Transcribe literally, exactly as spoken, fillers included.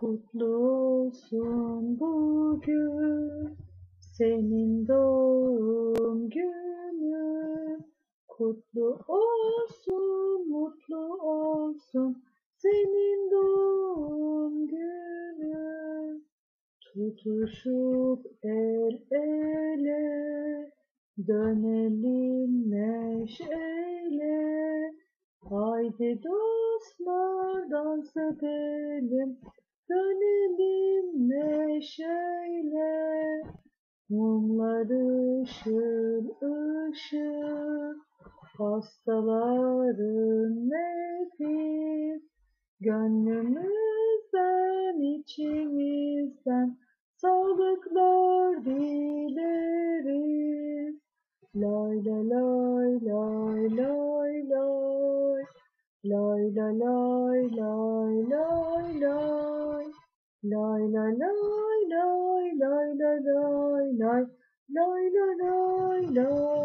Kutlu olsun bugün senin doğum günün. Kutlu olsun, mutlu olsun senin doğum günün. Tutuşup el ele dönelim neşeyle. Haydi dostlar dans edelim, dönelim neşeyle. Mumlar ışıl ışıl, pastaların nefis. Gönlümüzden, içimizden sağlıklar dileriz. Lay lay lay lay lay lay. Lay lay lay lay lay lay. Lay lay lay lay lay lay lay lay. Lay lay lay lay.